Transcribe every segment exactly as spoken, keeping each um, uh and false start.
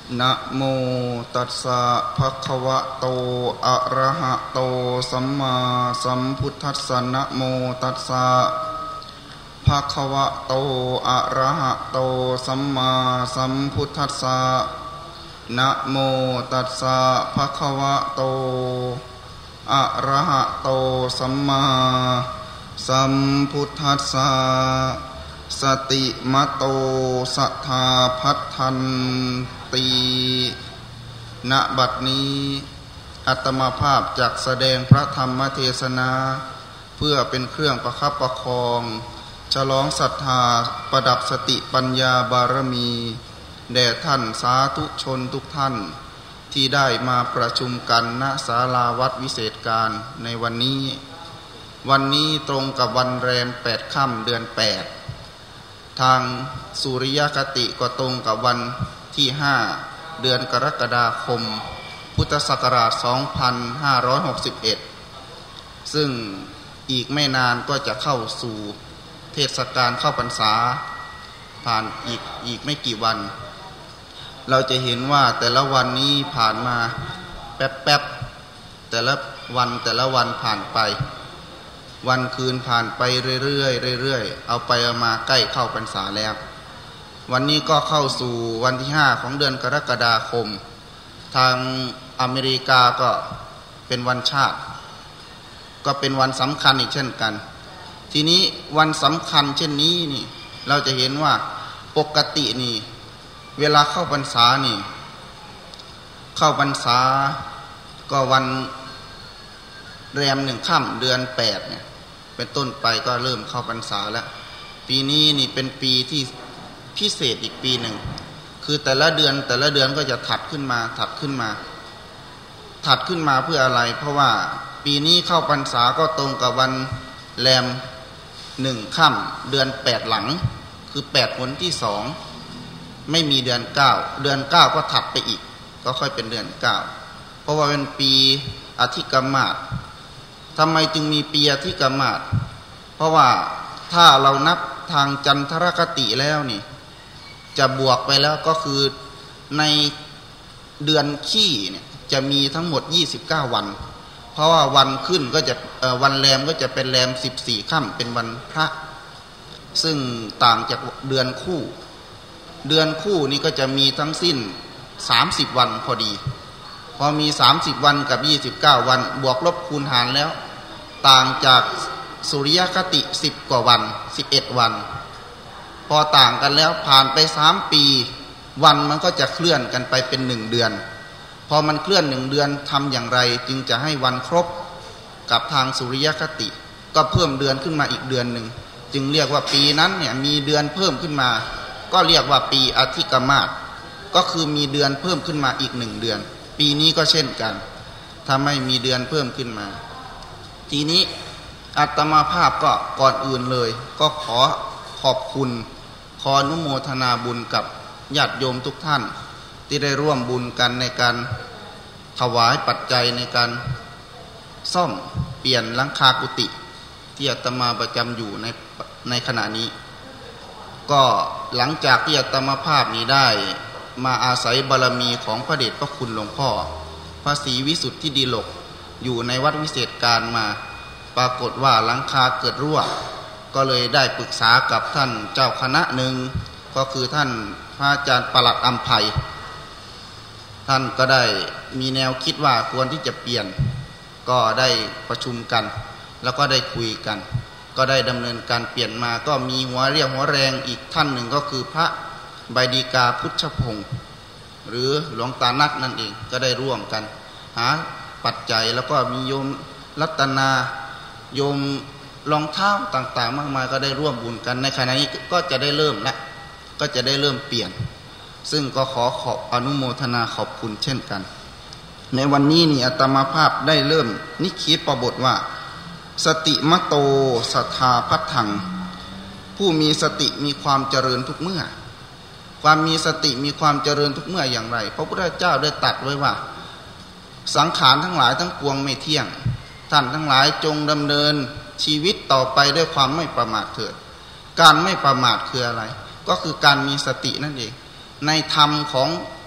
นะโมตัสสะภะคะวะโตอะระหะโตสัมมาสัมพุทธัสสะนะโมตัสสะภะคะวะโตอะระหะโตสัมมาสัมพุทธัสสะนะโมตัสสะภะคะวะโตอะระหะโตสัมมาสัมพุทธัสสะสติมโตสัทธาพัทธันติณบัดนี้อาตมาภาพจักแสดงพระธรรมเทศนาเพื่อเป็นเครื่องประคับประคองฉลองศรัทธาประดับสติปัญญาบารมีแด่ท่านสาธุชนทุกท่านที่ได้มาประชุมกันณศาลาวัดวิเศษการในวันนี้วันนี้ตรงกับวันแรมแปดค่ำเดือนแปดทางสุริยคติก็ตรงกับวันที่ห้าเดือนกรกฎาคมพุทธศักราชสองพันห้าร้อยหกสิบเอ็ดซึ่งอีกไม่นานก็จะเข้าสู่เทศกาลเข้าพรรษาผ่านอีกอีกไม่กี่วันเราจะเห็นว่าแต่ละวันนี้ผ่านมาแป๊บๆแต่ละวันแต่ละวันผ่านไปวันคืนผ่านไปเรื่อยๆเรื่อยๆเอาไปเอามาใกล้เข้าพรรษาแล้ววันนี้ก็เข้าสู่วันที่ห้าของเดือนกรกฎาคมทางอเมริกาก็เป็นวันชาติก็เป็นวันสำคัญอีกเช่นกันทีนี้วันสำคัญเช่นนี้นี่เราจะเห็นว่าปกตินี่เวลาเข้าพรรษานี่เข้าพรรษาก็วันแรมหนึ่งค่ำเดือนแปดเนี่ยเป็นต้นไปก็เริ่มเข้าพรรษาแล้วปีนี้นี่เป็นปีที่พิเศษอีกปีหนึ่งคือแต่ละเดือนแต่ละเดือนก็จะถัดขึ้นมาถัดขึ้นมาถัดขึ้นมาเพื่ออะไรเพราะว่าปีนี้เข้าพรรษาก็ตรงกับวันแรมหนึ่งค่ำเดือนแปดหลังคือแปดหนที่สองไม่มีเดือนเก้าเดือนเก้าก็ถัดไปอีกก็ค่อยเป็นเดือนเก้าเพราะว่าเป็นปีอธิกมาศทำไมจึงมีปีอธิกมาศเพราะว่าถ้าเรานับทางจันทรคติแล้วนี่จะบวกไปแล้วก็คือในเดือนขี้เนี่ยจะมีทั้งหมดยี่สิบเก้าวันเพราะว่าวันขึ้นก็จะวันแรมก็จะเป็นแรมสิบสี่ค่ำเป็นวันพระซึ่งต่างจากเดือนคู่เดือนคู่นี้ก็จะมีทั้งสิ้นสามสิบวันพอดีพอมีสามสิบวันกับยี่สิบเก้าวันบวกลบคูณหารแล้วต่างจากสุริยคติสิบกว่าวันสิบเอ็ดวันพอต่างกันแล้วผ่านไปสามปีวันมันก็จะเคลื่อนกันไปเป็นหนึ่งเดือนพอมันเคลื่อนหนึ่งเดือนทำอย่างไรจึงจะให้วันครบกับทางสุริยคติก็เพิ่มเดือนขึ้นมาอีกเดือนหนึ่งจึงเรียกว่าปีนั้นเนี่ยมีเดือนเพิ่มขึ้นมาก็เรียกว่าปีอธิกมาศก็คือมีเดือนเพิ่มขึ้นมาอีกหนึ่งเดือนปีนี้ก็เช่นกันทำให้มีเดือนเพิ่มขึ้นมาทีนี้อาตมาภาพก็ก่อนอื่นเลยก็ขอขอบคุณขออนุโมทนาบุญกับญาติโยมทุกท่านที่ได้ร่วมบุญกันในการถวายปัจจัยในการซ่อมเปลี่ยนหลังคากุฏิที่อาตมาประจำอยู่ในในขณะนี้ก็หลังจากที่อาตมาภาพนี้ได้มาอาศัยบารมีของพระเดชพระคุณหลวงพ่อพระศรีวิสุทธิดีโลกอยู่ในวัดวิเศษการมาปรากฏว่าหลังคาเกิดรั่วก็เลยได้ปรึกษากับท่านเจ้าคณะหนึ่งก็คือท่านพระอาจารย์ปลัดอัมไพท่านก็ได้มีแนวคิดว่าควรที่จะเปลี่ยนก็ได้ประชุมกันแล้วก็ได้คุยกันก็ได้ดำเนินการเปลี่ยนมาก็มีหัวเรียวหัวแรงอีกท่านหนึ่งก็คือพระใบดีกาพุทธพงศ์หรือหลวงตานักนั่นเองก็ได้ร่วมกันหาปัจจัยแล้วก็มีโยมรัตนาโยมรองเท้าต่างๆมากมายก็ได้ร่วมบุญกันในขณะนี้ก็จะได้เริ่มและก็จะได้เริ่มเปลี่ยนซึ่งก็ขอขอบอนุโมทนาขอบคุณเช่นกันในวันนี้นี่อาตมาภาพได้เริ่มนิคีปบทว่าสติมโตสัทธาพัทธังผู้มีสติมีความเจริญทุกเมื่อความมีสติมีความเจริญทุกเมื่ออย่างไรพระพุทธเจ้าได้ตรัสไว้ว่าสังขารทั้งหลายทั้งปวงไม่เที่ยงท่านทั้งหลายจงดำเนินชีวิตต่อไปด้วยความไม่ประมาทเถิดการไม่ประมาทคืออะไรก็คือการมีสตินั่นเองในธรรมของ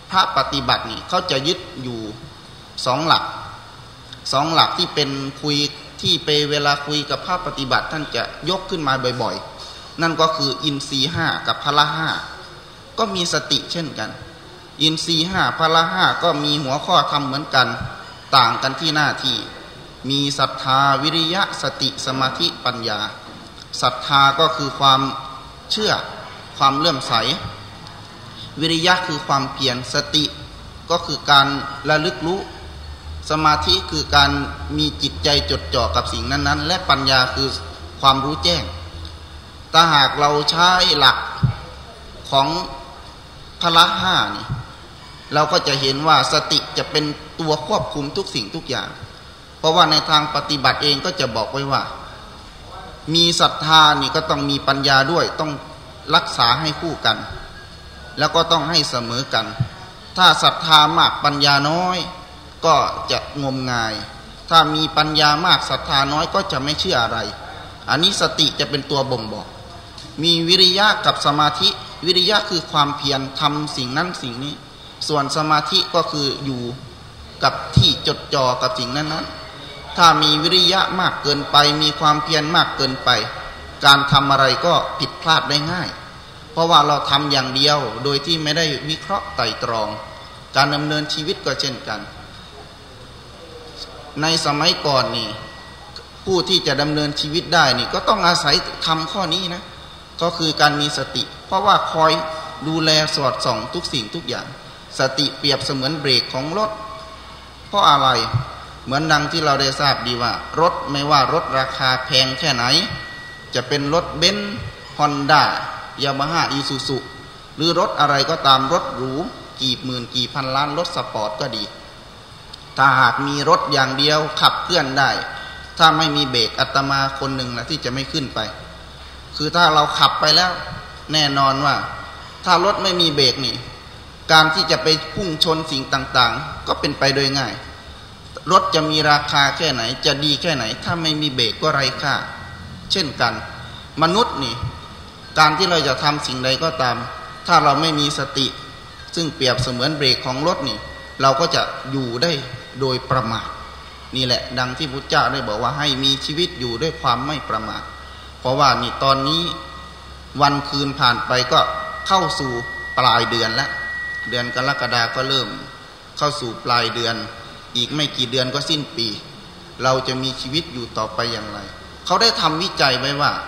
พระปฏิบัตินี่เขาจะยึดอยู่สองหลักสองหลักที่เป็นคุยที่ไปเวลาคุยกับพระปฏิบัติท่านจะยกขึ้นมาบ่อยๆนั่นก็คืออินทรีย์ห้ากับพละห้าก็มีสติเช่นกันอินทรีย์ห้าพละห้าก็มีหัวข้อธรรมเหมือนกันต่างกันที่หน้าที่มีศรัทธาวิริยะสติสมาธิปัญญาศรัทธาก็คือความเชื่อความเลื่อมใสวิริยะคือความเพียรสติก็คือการระลึกรู้สมาธิคือการมีจิตใจจดจ่อกับสิ่งนั้นๆและปัญญาคือความรู้แจ้งถ้าหากเราใช้หลักของพละห้านี่เราก็จะเห็นว่าสติจะเป็นตัวควบคุมทุกสิ่งทุกอย่างเพราะว่าในทางปฏิบัติเองก็จะบอกไว้ว่ามีศรัทธานี่ก็ต้องมีปัญญาด้วยต้องรักษาให้คู่กันแล้วก็ต้องให้เสมอกันถ้าศรัทธามากปัญญาน้อยก็จะงมงายถ้ามีปัญญามากศรัทธาน้อยก็จะไม่เชื่ออะไรอันนี้สติจะเป็นตัวบ่งบอกมีวิริยะกับสมาธิวิริยะคือความเพียรทำสิ่งนั้นสิ่งนี้ส่วนสมาธิก็คืออยู่กับที่จดจ่อกับสิ่งนั้นๆถ้ามีวิริยะมากเกินไปมีความเพียรมากเกินไปการทำอะไรก็ผิดพลาดได้ง่ายเพราะว่าเราทำอย่างเดียวโดยที่ไม่ได้วิเคราะห์ไตร่ตรองการดำเนินชีวิตก็เช่นกันในสมัยก่อนนี่ผู้ที่จะดำเนินชีวิตได้นี่ก็ต้องอาศัยทำข้อนี้นะก็คือการมีสติเพราะว่าคอยดูแลสอดส่องทุกสิ่งทุกอย่างสติเปรียบเสมือนเบรกของรถเพราะอะไรเหมือนดังที่เราได้ทราบดีว่ารถไม่ว่ารถราคาแพงแค่ไหนจะเป็นรถเบนซ์ฮอนด้ายามาฮ่าอีซูซุหรือรถอะไรก็ตามรถหรูกี่หมื่นกี่พันล้านรถสปอร์ตก็ดีถ้าหากมีรถอย่างเดียวขับเคลื่อนได้ถ้าไม่มีเบรกอาตมาคนหนึ่งนะที่จะไม่ขึ้นไปคือถ้าเราขับไปแล้วแน่นอนว่าถ้ารถไม่มีเบรกนี่การที่จะไปพุ่งชนสิ่งต่างๆก็เป็นไปโดยง่ายรถจะมีราคาแค่ไหนจะดีแค่ไหนถ้าไม่มีเบรกก็ไร้ค่าเช่นกันมนุษย์นี่การที่เราจะทำสิ่งใดก็ตามถ้าเราไม่มีสติซึ่งเปรียบเสมือนเบรกของรถนี่เราก็จะอยู่ได้โดยประมาทนี่แหละดังที่พุทธเจ้าได้บอกว่าให้มีชีวิตอยู่ด้วยความไม่ประมาทเพราะว่านี่ตอนนี้วันคืนผ่านไปก็เข้าสู่ปลายเดือนแล้วเดือนกรกฎาคมก็เริ่มเข้าสู่ปลายเดือนอีกไม่กี่เดือนก็สิ้นปีเราจะมีชีวิตอยู่ต่อไปอย่างไรเขาได้ทำวิจัยไว้ว่า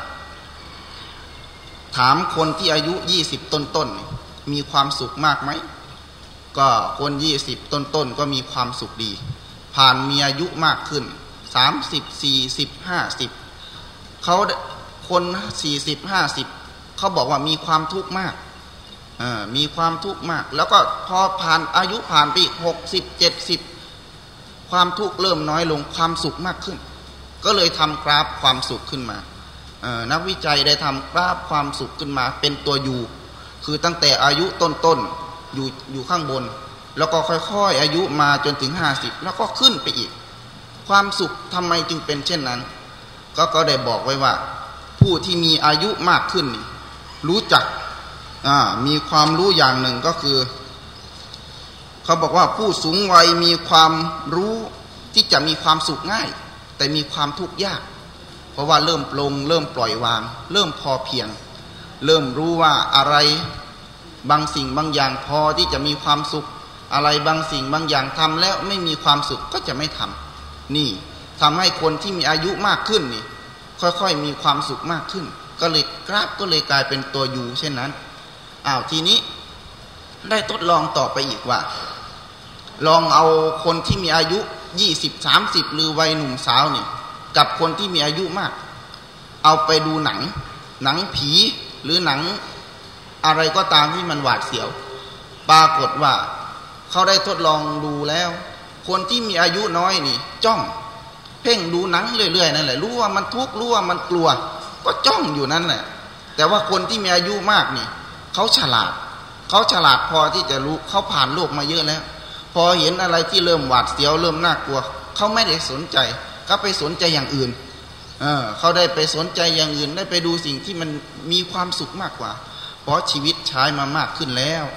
ถามคนที่อายุยี่สิบต้นๆมีความสุขมากไหมก็คนยี่สิบต้นๆก็มีความสุขดีผ่านมีอายุมากขึ้นสามสิบ สี่สิบ ห้าสิบเขาคนสี่สิบ ห้าสิบเขาบอกว่ามีความทุกข์มากอ่ามีความทุกข์มากแล้วก็พอผ่านอายุผ่านไปหกสิบ เจ็ดสิบความทุกข์เริ่มน้อยลงความสุขมากขึ้นก็เลยทำกราฟความสุขขึ้นมานักวิจัยได้ทำกราฟความสุขขึ้นมาเป็นตัวยูคือตั้งแต่อายุต้นๆอยู่อยู่ข้างบนแล้วก็ค่อยๆอายุมาจนถึงห้าสิบแล้วก็ขึ้นไปอีกความสุขทำไมจึงเป็นเช่นนั้นก็ก็ได้บอกไว้ว่าผู้ที่มีอายุมากขึ้นรู้จักมีความรู้อย่างหนึ่งก็คือเขาบอกว่าผู้สูงวัยมีความรู้ที่จะมีความสุขง่ายแต่มีความทุกข์ยากเพราะว่าเริ่มปลงเริ่มปล่อยวางเริ่มพอเพียงเริ่มรู้ว่าอะไรบางสิ่งบางอย่างพอที่จะมีความสุขอะไรบางสิ่งบางอย่างทำแล้วไม่มีความสุขก็จะไม่ทำนี่ทำให้คนที่มีอายุมากขึ้นนี่ค่อยๆมีความสุขมากขึ้นก็เลยกราฟก็เลยกลายเป็นตัวยูเช่นนั้นอ้าวทีนี้ได้ทดลองต่อไปอีกว่าลองเอาคนที่มีอายุยี่สิบ สามสิบหรือวัยหนุ่มสาวนี่กับคนที่มีอายุมากเอาไปดูหนังหนังผีหรือหนังอะไรก็ตามที่มันหวาดเสียวปรากฏว่าเขาได้ทดลองดูแล้วคนที่มีอายุน้อยนี่จ้องเพ่งดูหนังเรื่อยๆนั่นแหละรู้ว่ามันทุกข์รู้ว่ามันกลัวก็จ้องอยู่นั่นแหละแต่ว่าคนที่มีอายุมากนี่เขาฉลาดเขาฉลาดพอที่จะรู้เขาผ่านโลกมาเยอะแล้วพอเห็นอะไรที่เริ่มหวาดเสียวเริ่มน่ากลัวเขาไม่ได้สนใจเขาไปสนใจอย่างอื่นเออเขาได้ไปสนใจอย่างอื่นได้ไปดูสิ่งที่มันมีความสุขมากกว่าเพราะชีวิตใช้มามากขึ้นแล้ว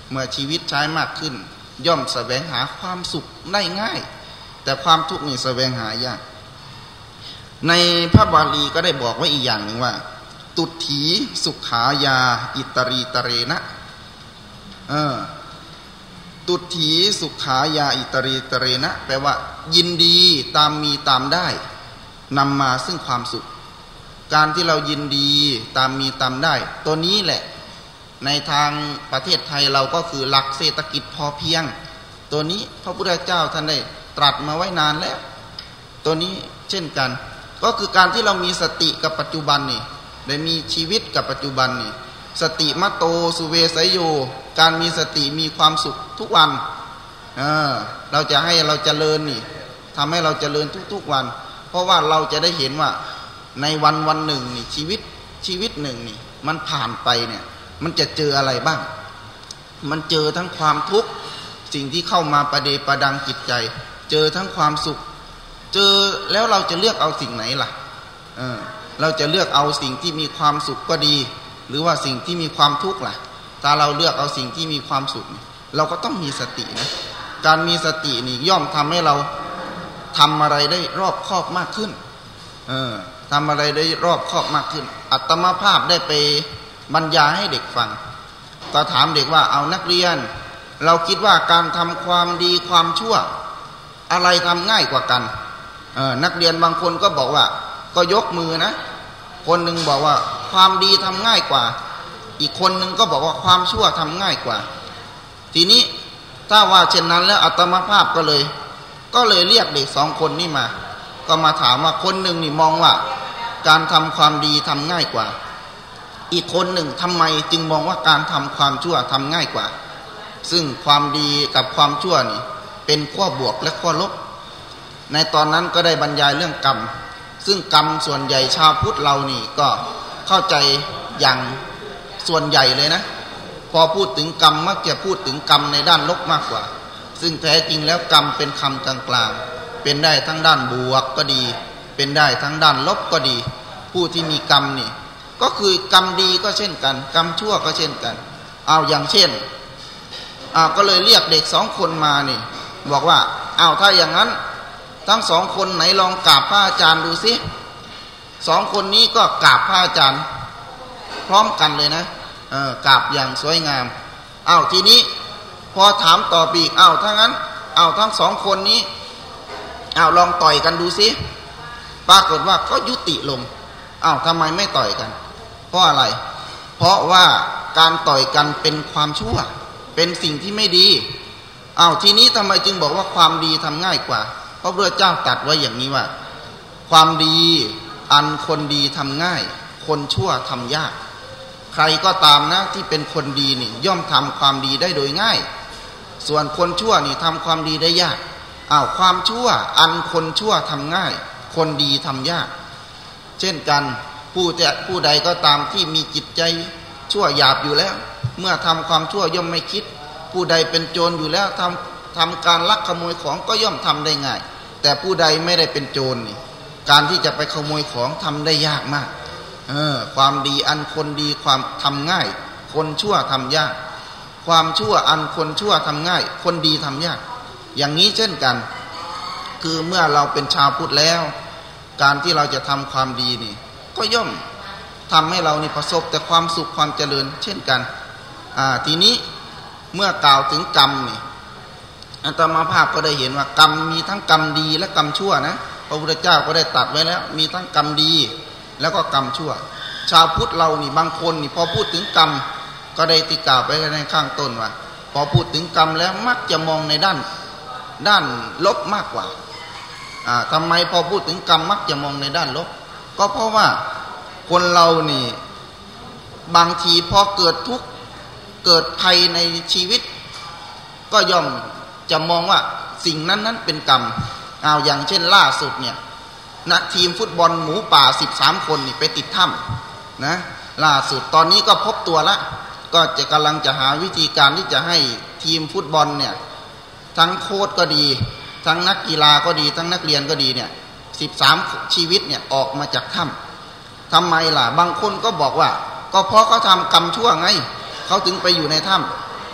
เมื่อชีวิตใช้มากขึ้นย่อมแสวงหาความสุขได้ง่ายแต่ความทุกข์นี่แสวงหายากในพระบาลีก็ได้บอกไว้อีกอย่างหนึ่งว่าตุถีสุขายาอิตรีตเรนะเออตุถีสุขายาอิตรีตเรนะแปลว่ายินดีตามมีตามได้นำมาซึ่งความสุขการที่เรายินดีตามมีตามได้ตัวนี้แหละในทางประเทศไทยเราก็คือหลักเศรษฐกิจพอเพียงตัวนี้พระพุทธเจ้าท่านได้ตรัสมาไว้นานแล้วตัวนี้เช่นกันก็คือการที่เรามีสติกับปัจจุบันนี่ได้มีชีวิตกับปัจจุบันนี่สติมโตสุเวสยโยการมีสติมีความสุขทุกวันเออเราจะให้เราเจริญนี่ทำให้เราเจริญทุกๆวันเพราะว่าเราจะได้เห็นว่าในวันวันหนึ่งนี่ชีวิตชีวิตหนึ่งนี่มันผ่านไปเนี่ยมันจะเจออะไรบ้างมันเจอทั้งความทุกข์สิ่งที่เข้ามาประเดประดังจิตใจเจอทั้งความสุขเจอแล้วเราจะเลือกเอาสิ่งไหนล่ะเออเราจะเลือกเอาสิ่งที่มีความสุขก็ดีหรือว่าสิ่งที่มีความทุกข์ล่ะถ้าเราเลือกเอาสิ่งที่มีความสุขเราก็ต้องมีสตินะการมีสตินี่ย่อมทำให้เราทำอะไรได้รอบคอบมากขึ้นเออทำอะไรได้รอบคอบมากขึ้นอัตมาภาพได้ไปบรรยายให้เด็กฟังก็ถามเด็กว่าเอานักเรียนเราคิดว่าการทำความดีความชั่วอะไรทำง่ายกว่ากันเออนักเรียนบางคนก็บอกว่าก็ยกมือนะคนหนึ่งบอกว่าความดีทำง่ายกว่าอีกคนหนึ่งก็บอกว่าความชั่วทำง่ายกว่าทีนี้ถ้าว่าเช่นนั้นแล้วอัตมาภาพก็เลยก็เลยเรียกเด็กสองคนนี้มาก็มาถามว่าคนหนึ่งนี่มองว่าการทำความดีทำง่ายกว่าอีกคนหนึ่งทำไมจึงมองว่าการทำความชั่วทำง่ายกว่าซึ่งความดีกับความชั่วนี่เป็นขั้วบวกและขั้วลบในตอนนั้นก็ได้บรรยายเรื่องกรรมซึ่งกรรมส่วนใหญ่ชาวพุทธเรานี่ก็เข้าใจอย่างส่วนใหญ่เลยนะพอพูดถึงกรรมมักจะพูดถึงกรรมในด้านลบมากกว่าซึ่งแท้จริงแล้วกรรมเป็นคำกลางๆเป็นได้ทั้งด้านบวกก็ดีเป็นได้ทั้งด้านลบก็ดีผู้ที่มีกรรมนี่ก็คือกรรมดีก็เช่นกันกรรมชั่วก็เช่นกันเอาอย่างเช่นอ่าก็เลยเรียกเด็กสองคนมานี่บอกว่าอ้าวถ้าอย่างนั้นทั้งสองคนไหนลองกราบพระอาจารย์ดูสิสองคนนี้ก็กราบพระอาจารย์พร้อมกันเลยนะเออกราบอย่างสวยงามอ้าวทีนี้พอถามต่อปีกอ้าวถ้างั้นอ้าวทั้งสองคนนี้อ้าวลองต่อยกันดูสิปรากฏว่าก็ยุติลงอ้าวทำไมไม่ต่อยกันเพราะอะไรเพราะว่าการต่อยกันเป็นความชั่วเป็นสิ่งที่ไม่ดีอ้าวทีนี้ทำไมจึงบอกว่าความดีทำง่ายกว่าเพราะพระเจ้าตรัสไว้อย่างนี้ว่าความดีอันคนดีทำง่ายคนชั่วทำยากใครก็ตามนะที่เป็นคนดีนี่ย่อมทำความดีได้โดยง่ายส่วนคนชั่วนี่ทำความดีได้ยากอ้าวความชั่วอันคนชั่วทำง่ายคนดีทำยากเช่นกันผู้แต่ผู้ใดก็ตามที่มีจิตใจชั่วหยาบอยู่แล้วเมื่อทำความชั่วย่อมไม่คิดผู้ใดเป็นโจรอยู่แล้วทำทำการลักขโมยของก็ย่อมทำได้ง่ายแต่ผู้ใดไม่ได้เป็นโจรนี่การที่จะไปขโมยของทำได้ยากมากเออความดีอันคนดีความทำง่ายคนชั่วทำยากความชั่วอันคนชั่วทำง่ายคนดีทำยากอย่างนี้เช่นกันคือเมื่อเราเป็นชาวพุทธแล้วการที่เราจะทำความดีนี่ก็ย่อมทำให้เรานี่ประสบแต่ความสุขความเจริญเช่นกันอ่าทีนี้เมื่อกล่าวถึงกรรมนี่อาตมาภาพก็ได้เห็นว่ากรรมมีทั้งกรรมดีและกรรมชั่วนะพระพุทธเจ้าก็ได้ตรัสไว้แล้วมีทั้งกรรมดีแล้วก็กรรมชั่วชาวพุทธเรานี่บางคนนี่พอพูดถึงกรรมก็ได้ติกล่าวไปในข้างต้นว่าพอพูดถึงกรรมแล้วมักจะมองในด้านด้านลบมากกว่าอ่าทำไมพอพูดถึงกรรมมักจะมองในด้านลบก็เพราะว่าคนเรานี่บางทีพอเกิดทุกข์เกิดภัยในชีวิตก็ย่อมจะมองว่าสิ่งนั้นนั้นเป็นกรรมเอาอย่างเช่นล่าสุดเนี่ยนะทีมฟุตบอลหมูป่าสิบสามคนนี่ไปติดถ้ำนะล่าสุดตอนนี้ก็พบตัวละก็จะกำลังจะหาวิธีการที่จะให้ทีมฟุตบอลเนี่ยทั้งโค้ชก็ดีทั้งนักกีฬาก็ดีทั้งนักเรียนก็ดีเนี่ยสิบสามชีวิตเนี่ยออกมาจากถ้ำทำไมล่ะบางคนก็บอกว่าก็เพราะเขาทำกรรมชั่วไงเขาถึงไปอยู่ในถ้ำ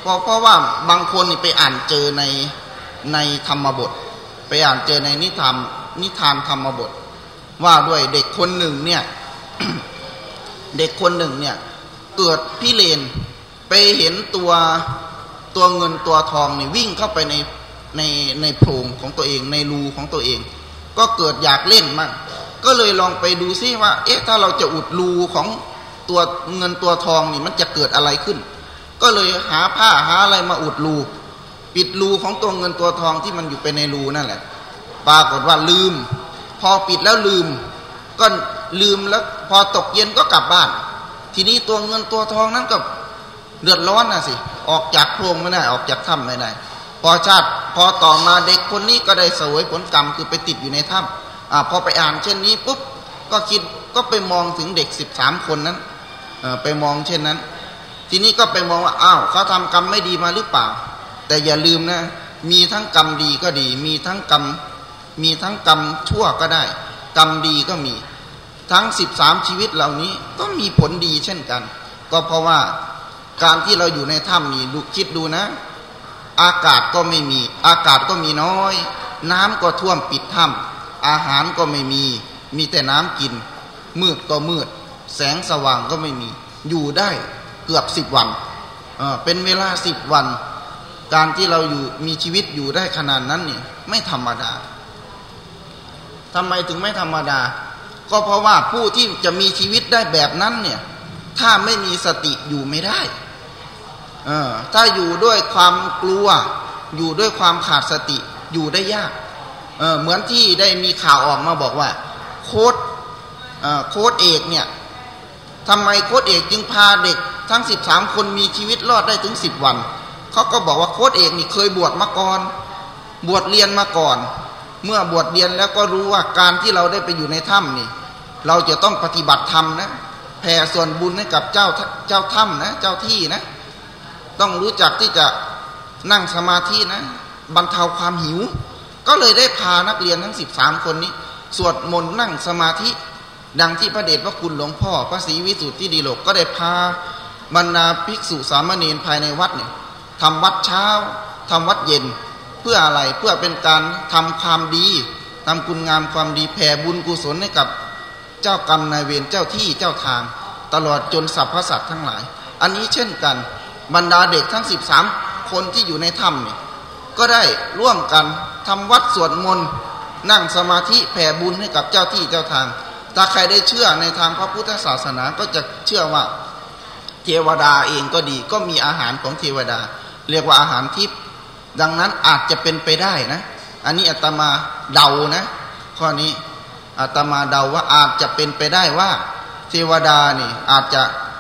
เพราะเพราะว่าบางคนนี่ไปอ่านเจอในในธรรมบทไปอ่านเจอในนิทานนิทานธรรมบทว่าด้วยเด็กคนหนึ่งเนี่ย เด็กคนหนึ่งเนี่ยเกิดพิเรนไปเห็นตัวตัวเงินตัวทองนี่วิ่งเข้าไปในในในโพรงของตัวเองในรูของตัวเองก็เกิดอยากเล่นมั่งก็เลยลองไปดูซิว่าเอ๊ะถ้าเราจะอุดรูของตัวเงินตัวทองนี่มันจะเกิดอะไรขึ้นก็เลยหาผ้าหาอะไรมาอุดรูปิดรูของตัวเงินตัวทองที่มันอยู่ไปในรูนั่นแหละปรากฏว่าลืมพอปิดแล้วลืมก็ลืมแล้วพอตกเย็นก็กลับบ้านทีนี้ตัวเงินตัวทองนั้นก็เดือดร้อนน่ะสิออกจากโพรงไม่ได้ออกจากถ้ำไม่ได้พอชาติพอต่อมาเด็กคนนี้ก็ได้เสวยผลกรรมคือไปติดอยู่ในถ้ำอ่าพอไปอ่านเช่นนี้ปุ๊บก็คิดก็ไปมองถึงเด็กสิบสามคนนั้นเอ่อไปมองเช่นนั้นทีนี้ก็ไปมองว่าอ้าวเขาทำกรรมไม่ดีมาหรือเปล่าแต่อย่าลืมนะมีทั้งกรรมดีก็ดีมีทั้งกรรมมีทั้งกรรมชั่วก็ได้กรรมดีก็มีทั้งสิบสามชีวิตเหล่านี้ก็มีผลดีเช่นกันก็เพราะว่าการที่เราอยู่ในถ้ำนี่ดูคิดดูนะอากาศก็ไม่มีอากาศก็มีน้อยน้ำก็ท่วมปิดถ้ำอาหารก็ไม่มีมีแต่น้ำกินมืดก็มืดแสงสว่างก็ไม่มีอยู่ได้เกือบสิบวันเออเป็นเวลาสิบวันการที่เราอยู่มีชีวิตอยู่ได้ขนาดนั้นนี่ไม่ธรรมดาทำไมถึงไม่ธรรมดาก็เพราะว่าผู้ที่จะมีชีวิตได้แบบนั้นเนี่ยถ้าไม่มีสติอยู่ไม่ได้เออถ้าอยู่ด้วยความกลัวอยู่ด้วยความขาดสติอยู่ได้ยากเออเหมือนที่ได้มีข่าวออกมาบอกว่าโค้ชเอ่อโค้ชเอกเนี่ยทำไมโค้ชเอกจึงพาเด็กทั้งสิบสามคนมีชีวิตรอดได้ถึงสิบวันเขาก็บอกว่าโค้ชเอกนี่เคยบวชมาก่อนบวชเรียนมาก่อนเมื่อบวชเรียนแล้วก็รู้ว่าการที่เราได้ไปอยู่ในถ้ำนี่เราจะต้องปฏิบัติธรรมนะแผ่ส่วนบุญให้กับเจ้าเจ้าถ้ำนะเจ้าที่นะต้องรู้จักที่จะนั่งสมาธินะบรรเทาความหิวก็เลยได้พานักเรียนทั้งสิบสามคนนี้สวดมนต์นั่งสมาธิดังที่พระเดชพระคุณหลวงพ่อพระศรีวิสุทธิดีโลกก็ได้พาบรรดาภิกษุสามเณรภายในวัดเนี่ยทำวัดเช้าทำวัดเย็นเพื่ออะไรเพื่อเป็นการทำความดีทำคุณงามความดีแผ่บุญกุศลให้กับเจ้ากรรมนายเวรเจ้าที่เจ้าทางตลอดจนสรรพสัตว์ทั้งหลายอันนี้เช่นกันบรรดาเด็กทั้งสิบสามคนที่อยู่ในถ้ำนี่ก็ได้ร่วมกันทำวัดสวดมนต์นั่งสมาธิแผ่บุญให้กับเจ้าที่เจ้าทางถ้าใครได้เชื่อในทางพระพุทธศาสนาก็จะเชื่อว่าเทวดาเองก็ดีก็มีอาหารของเทวดาเรียกว่าอาหารทิพย์ดังนั้นอาจจะเป็นไปได้นะอันนี้อาตมาเดานะข้อนี้อาตมาเดาว่าอาจจะเป็นไปได้ว่าเทวดานี่อาจจะ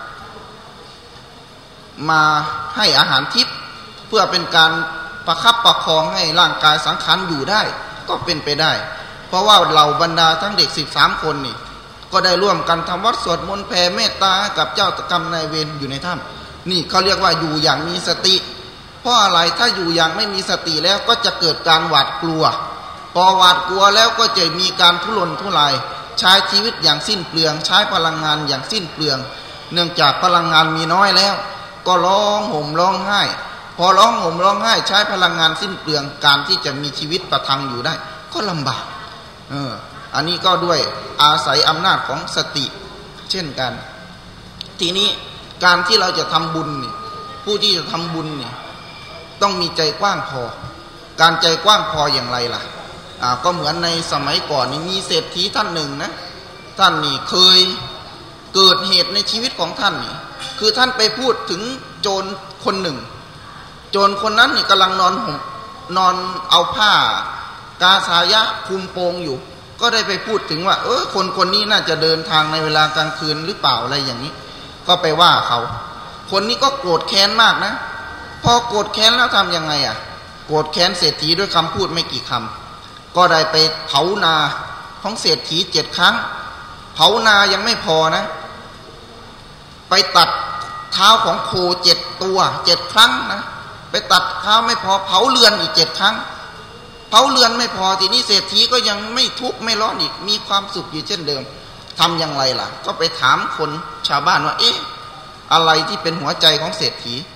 มาให้อาหารทิพย์เพื่อเป็นการประคับประคองให้ร่างกายสังขารอยู่ได้ก็เป็นไปได้เพราะว่าเหล่าบรรดาทั้งเด็กสิบสามคนนี่ก็ได้ร่วมกันทำวัดสวดมนต์แผ่เมตตากับเจ้ากรรมนายเวรอยู่ในถ้ำนี่เขาเรียกว่าอยู่อย่างมีสติเพราะอะไรถ้าอยู่อย่างไม่มีสติแล้วก็จะเกิดการหวาดกลัวพอหวาดกลัวแล้วก็จะมีการทุรนทุรายใช้ชีวิตอย่างสิ้นเปลืองใช้พลังงานอย่างสิ้นเปลืองเนื่องจากพลังงานมีน้อยแล้วก็ร้องห่มร้องไห้พอร้องห่มร้องไห้ใช้พลังงานสิ้นเปลืองการที่จะมีชีวิตประทังอยู่ได้ก็ลำบากเอออันนี้ก็ด้วยอาศัยอำนาจของสติเช่นกันทีนี้การที่เราจะทำบุญนี่ผู้ที่จะทำบุญนี่ต้องมีใจกว้างพอการใจกว้างพออย่างไรล่ะอ่าก็เหมือนในสมัยก่อนนี่มีเศรษฐีท่านหนึ่งนะท่านนี่เคยเกิดเหตุในชีวิตของท่านนี่คือท่านไปพูดถึงโจรคนหนึ่งโจรคนนั้นนี่กำลังนอนห่มนอนเอาผ้ากาสายะคลุมโปงอยู่ก็ได้ไปพูดถึงว่าเออคนคนนี้น่าจะเดินทางในเวลากลางคืนหรือเปล่าอะไรอย่างนี้ก็ไปว่าเขาคนนี้ก็โกรธแค้นมากนะพอโกรธแค้นแล้วทำยังไงอ่ะโกรธแค้นเศรษฐีด้วยคำพูดไม่กี่คำก็ได้ไปเผานาของเศรษฐีเจ็ดครั้งเผานายังไม่พอนะไปตัดเท้าของโคเจ็ดตัวเจ็ดครั้งนะไปตัดเท้าไม่พอเผาเรือนอีกเจ็ดครั้งเผาเรือนไม่พอทีนี้เศรษฐีก็ยังไม่ทุกข์ไม่ร้อนอีกมีความสุขอยู่เช่นเดิมทำอย่างไรล่ะก็ไปถามคนชาวบ้านว่าเอ๊ะอะไรที่เป็นหัวใจของเศรษฐี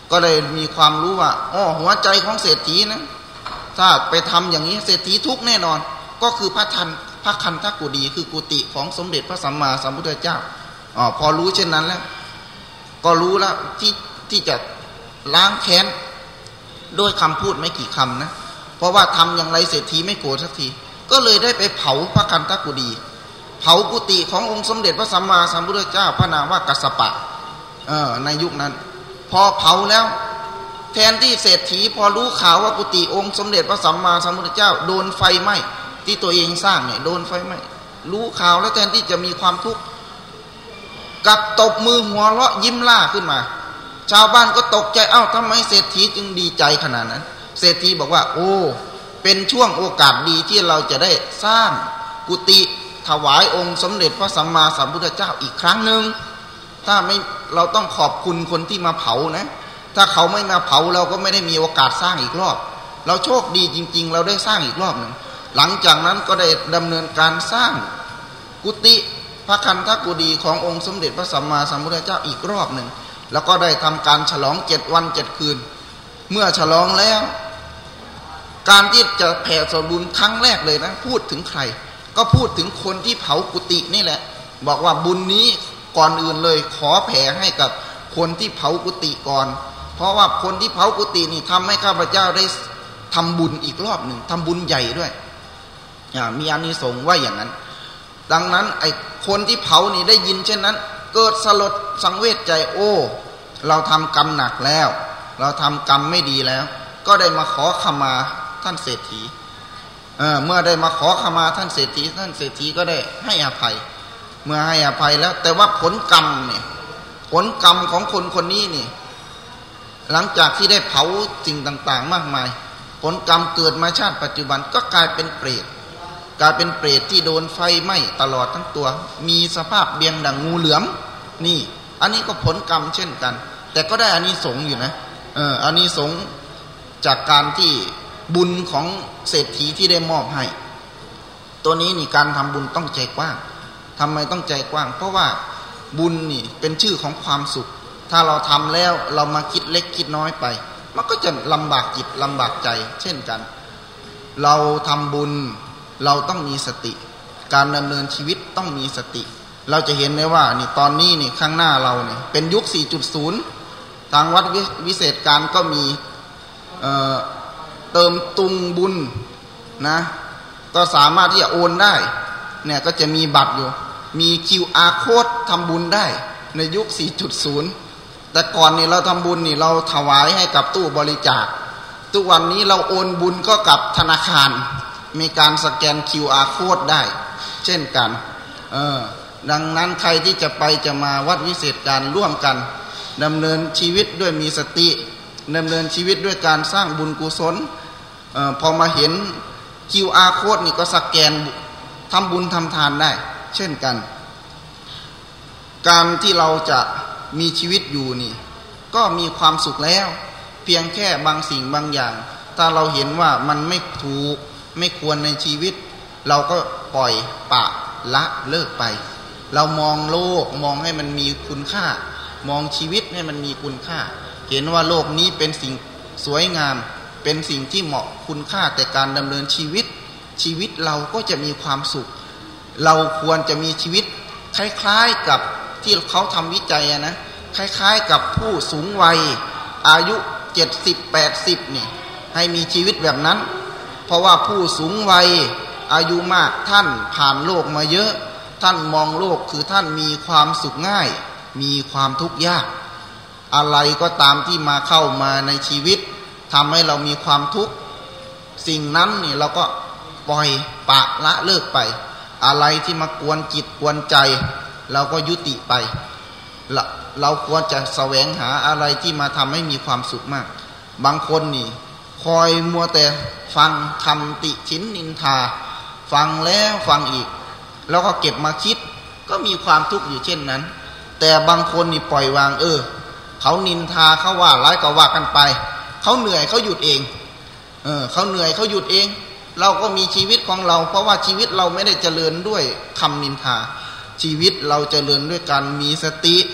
ก็เลยมีความรู้ว่าอ๋อหัวใจของเศรษฐีนะถ้าไปทำอย่างนี้เศรษฐีทุกแน่นอนก็คือพระทันพระคันธกุฎีคือกุฏิของสมเด็จพระสัมมาสัมพุทธเจ้าอ๋อพอรู้เช่นนั้นแล้วก็รู้แล้วที่ที่จะล้างแค้นด้วยคำพูดไม่กี่คำนะเพราะว่าทำอย่างไรเศรษฐีไม่โกรธสักทีก็เลยได้ไปเผาพระคันธกุฎีเผากุฏิขององค์สมเด็จพระสัมมาสัมพุทธเจ้าพระนามว่ากัสสปะเออในยุคนั้นพอเผาแล้วแทนที่เศรษฐีพอรู้ข่าวว่ากุฏิองค์สมเด็จพระสัมมาสัมพุทธเจ้าโดนไฟไหม้ที่ตัวเองสร้างเนี่ยโดนไฟไหม้รู้ข่าวแล้วแทนที่จะมีความทุกข์กลับตบมือหัวเราะยิ้มล่าขึ้นมาชาวบ้านก็ตกใจเอ้าทำไมเศรษฐีจึงดีใจขนาดนั้นเศรษฐีบอกว่าโอ้เป็นช่วงโอกาสดีที่เราจะได้สร้างกุฏิถวายองค์สมเด็จพระสัมมาสัมพุทธเจ้าอีกครั้งหนึ่งถ้าไม่เราต้องขอบคุณคนที่มาเผานะถ้าเขาไม่มาเผาเราก็ไม่ได้มีโอกาสสร้างอีกรอบเราโชคดีจริงๆเราได้สร้างอีกรอบหนึ่งหลังจากนั้นก็ได้ดำเนินการสร้างกุฏิพระคันธกุฎีขององค์สมเด็จพระสัมมาสัมพุทธเจ้าอีกรอบหนึ่งแล้วก็ได้ทำการฉลองเจ็ดวันเจ็ดคืนเมื่อฉลองแล้วการที่จะแผ่ส่วนบุญครั้งแรกเลยนะพูดถึงใครก็พูดถึงคนที่เผากุฏินี่แหละบอกว่าบุญนี้ก่อนอื่นเลยขอแผ่ให้กับคนที่เผากุฏิก่อนเพราะว่าคนที่เผากุฏินี่ทำให้ข้าพเจ้าได้ทำบุญอีกรอบหนึ่งทำบุญใหญ่ด้วยมีอานิสงส์ว่าอย่างนั้นดังนั้นไอ้คนที่เผานี่ได้ยินเช่นนั้นเกิดสลดสังเวชใจโอ้เราทำกรรมหนักแล้วเราทำกรรมไม่ดีแล้วก็ได้มาขอขมาท่านเศรษฐีเ, เมื่อได้มาขอขมาท่านเศรษฐีท่านเศรษฐีก็ได้ให้อภัยเมื่อให้อภัยแล้วแต่ว่าผลกรรมเนี่ยผลกรรมของคนคนนี้นี่หลังจากที่ได้เผาสิ่งต่างๆมากมายผลกรรมเกิดมาชาติปัจจุบันก็กลายเป็นเปรตกลายเป็นเปรตที่โดนไฟไหม้ตลอดทั้งตัวมีสภาพเบียงดังงูเหลือมนี่อันนี้ก็ผลกรรมเช่นกันแต่ก็ได้อานิสงส์อยู่นะเอออานิสงส์จากการที่บุญของเศรษฐีที่ได้มอบให้ตัวนี้นี่การทำบุญต้องใจกว้างทำไมต้องใจกว้างเพราะว่าบุญนี่เป็นชื่อของความสุขถ้าเราทำแล้วเรามาคิดเล็กคิดน้อยไปมันก็จะลำบากจิตลำบากใจเช่นกันเราทำบุญเราต้องมีสติการดำเนินชีวิตต้องมีสติเราจะเห็นได้ว่านี่ตอนนี้นี่ข้างหน้าเราเนี่ยเป็นยุค สี่จุดศูนย์ ทางวัดวิเศษการก็มีเอ่อเติมตุงบุญนะก็สามารถที่จะโอนได้เนี่ยก็จะมีบัตรอยู่มี คิว อาร์ Code ทำบุญได้ในยุค สี่จุดศูนย์ แต่ก่อนนี่เราทำบุญนี่เราถวายให้กับตู้บริจาคทุกวันนี้เราโอนบุญก็กับธนาคารมีการสแกน คิว อาร์ Code ได้เช่นกันเออดังนั้นใครที่จะไปจะมาวัดวิเศษการร่วมกันดำเนินชีวิตด้วยมีสติดำเนินชีวิตด้วยการสร้างบุญกุศลเอ่อพอมาเห็น คิว อาร์ Code นี่ก็สแกนทำบุญทำทานได้เช่นกันการที่เราจะมีชีวิตอยู่นี่ก็มีความสุขแล้วเพียงแค่บางสิ่งบางอย่างถ้าเราเห็นว่ามันไม่ถูกไม่ควรในชีวิตเราก็ปล่อยปะละเลิกไปเรามองโลกมองให้มันมีคุณค่ามองชีวิตให้มันมีคุณค่าเห็นว่าโลกนี้เป็นสิ่งสวยงามเป็นสิ่งที่เหมาะคุณค่าแต่การดำเนินชีวิตชีวิตเราก็จะมีความสุขเราควรจะมีชีวิตคล้ายๆกับที่เขาทำวิจัยนะคล้ายๆกับผู้สูงวัยอายุเจ็ดสิบ แปดสิบนี่ให้มีชีวิตแบบนั้นเพราะว่าผู้สูงวัยอายุมากท่านผ่านโลกมาเยอะท่านมองโลกคือท่านมีความสุขง่ายมีความทุกข์ยากอะไรก็ตามที่มาเข้ามาในชีวิตทำให้เรามีความทุกข์สิ่งนั้นนี่เราก็ปล่อยปะละเลิกไปอะไรที่มากวนจิตกวนใจเราก็ยุติไปเราเราควรจะแสวงหาอะไรที่มาทำให้มีความสุขมากบางคนนี่คอยมัวแต่ฟังคำติฉินนินทาฟังแล้วฟังอีกแล้วก็เก็บมาคิดก็มีความทุกข์อยู่เช่นนั้นแต่บางคนนี่ปล่อยวางเออเขานินทาเขาว่าร้ายก็ว่ากันไปเขาเหนื่อยเขาหยุดเองเออเขาเหนื่อยเขาหยุดเองเราก็มีชีวิตของเราเพราะว่าชีวิตเราไม่ได้เจริญด้วยคำนินทาชีวิตเราเจริญด้วยการมีสติ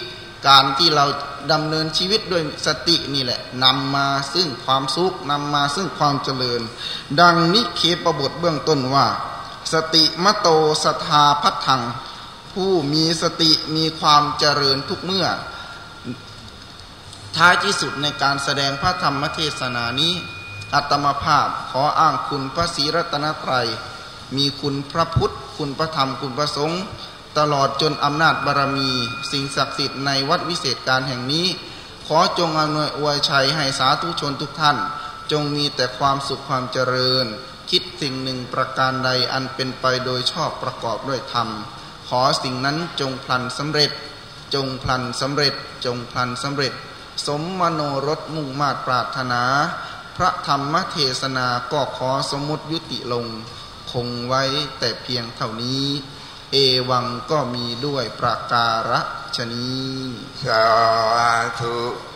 การที่เราดำเนินชีวิตด้วยสตินี่แหละนำมาซึ่งความสุขนำมาซึ่งความเจริญดังนิเคปบทเบื้องต้นว่าสติมโตสทาพัทธังผู้มีสติมีความเจริญทุกเมื่อท้ายที่สุดในการแสดงพระธรรมเทศนานี้อาตมาภาพขออ้างคุณพระศรีรัตนตรัยมีคุณพระพุทธคุณพระธรรมคุณพระสงฆ์ตลอดจนอำนาจบารมีสิ่งศักดิ์สิทธิ์ในวัดวิเศษการแห่งนี้ขอจงอำนวยอวยชัยให้สาธุชนทุกท่านจงมีแต่ความสุขความเจริญคิดสิ่งหนึ่งประการใดอันเป็นไปโดยชอบประกอบด้วยธรรมขอสิ่งนั้นจงพลันสำเร็จจงพลันสำเร็จจงพลันสำเร็จสมมโนรสมุ่งมาตรปรารถนาพระธรรมเทศนาก็ขอสมมุติยุติลงคงไว้แต่เพียงเท่านี้เอวังก็มีด้วยประการฉะนี้สาธุ